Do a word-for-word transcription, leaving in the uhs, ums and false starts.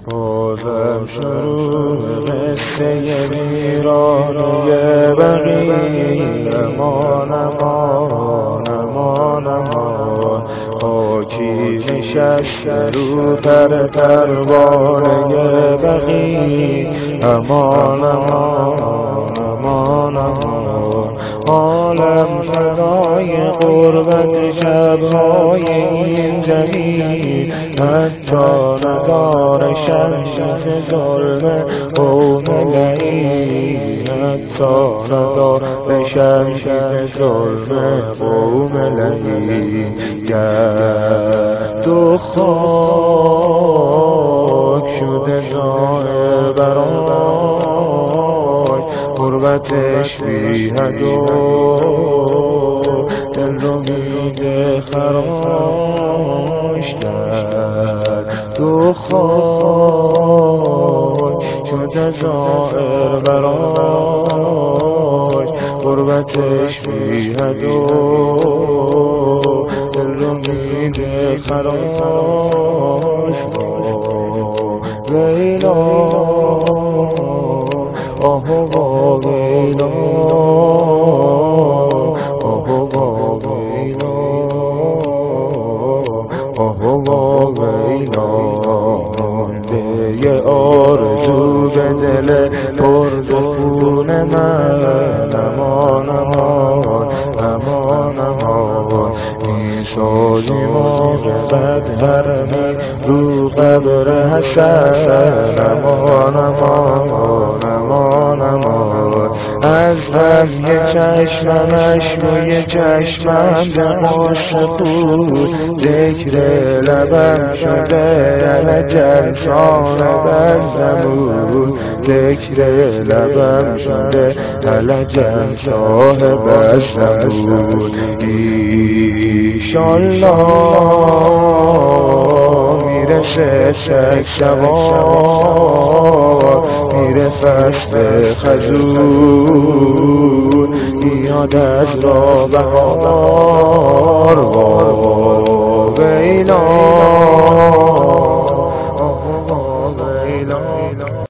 بازم شروع قصه ویرانه بقیع. امان امان امان امان خاکی نشسته رو پر پروانه بقیع. امان امان امان امان عالم فدای قربت شبهای این زمین، حتی ندار شمشت ظلم قوم لعین، حتی ندار شمشت ظلم قوم لعین. گرد و خاک شده زائر برای قربتش بی حد و دل رو میده خراش. کرد و خاک شده زائر براش قربتش بی حد و دل رو میده خراش. ویلا آه با ویلا آه با ویلا آه با ویلا. مانده یه آرزو به دل پر خون من. امان امان امان امان میسازی ما بد هرمی رو قبر حسن. امان امان امان امان از هم یه چشممش روی چشمم به عاشق بود. ذکر لبم شده لجل صاحب زمود. ذکر لبم شده لجل صاحب زمود. ایشالله میرسه سگ سوار، میره فصل خزون، میاد از را بهار. ویلا